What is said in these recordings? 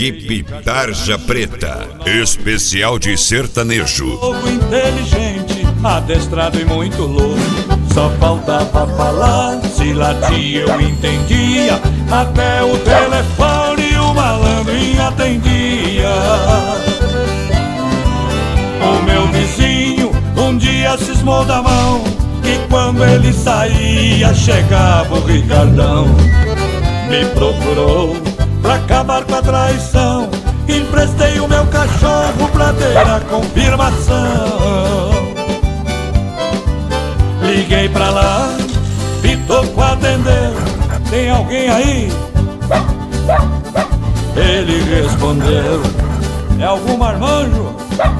Equipe Tarja Preta, especial de sertanejo. Pouco inteligente, adestrado e muito louco. Só faltava falar, se latia eu entendia. Até o telefone o malandrinho atendia. O meu vizinho um dia cismou da mão, que quando ele saía chegava o Ricardão. Me procurou pra acabar com a traição, emprestei o meu cachorro pra ter a confirmação. Liguei pra lá, Pitoco atendeu, tem alguém aí? Ele respondeu, é algum marmanjo?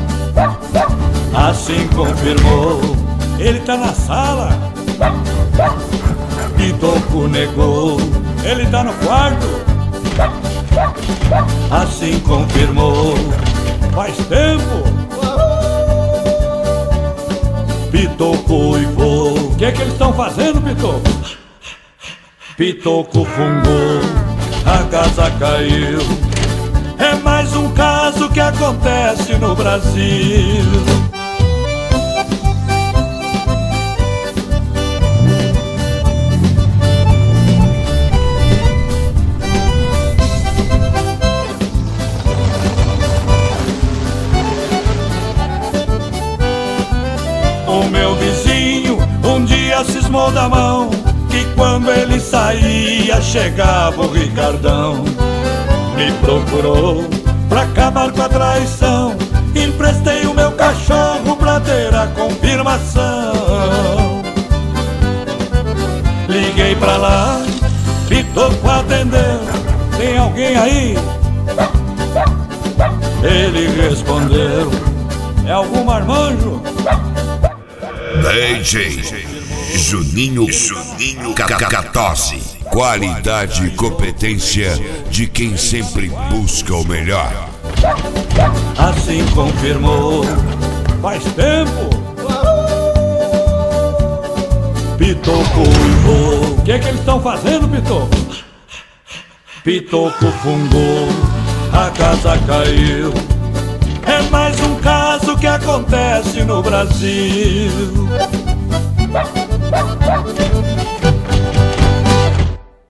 Assim confirmou, ele tá na sala. Pitoco negou, ele tá no quarto. Assim confirmou, faz tempo. Pitoco uivou, o que eles estão fazendo, Pitoco? Pitoco fungou, a casa caiu. É mais um caso que acontece no Brasil. O meu vizinho um dia cismou da mão, que quando ele saía chegava o Ricardão. Me procurou pra acabar com a traição, emprestei o meu cachorro pra ter a confirmação. Liguei pra lá, Pitoco atendeu, tem alguém aí? Ele respondeu, é algum marmanjo? DJ Juninho Cacatosse. Qualidade e competência de quem sempre busca o melhor. Assim confirmou, faz tempo. Pitoco uivou, o que eles estão fazendo, Pitoco? Pitoco fungou, a casa caiu. É mais um caso que acontece no Brasil.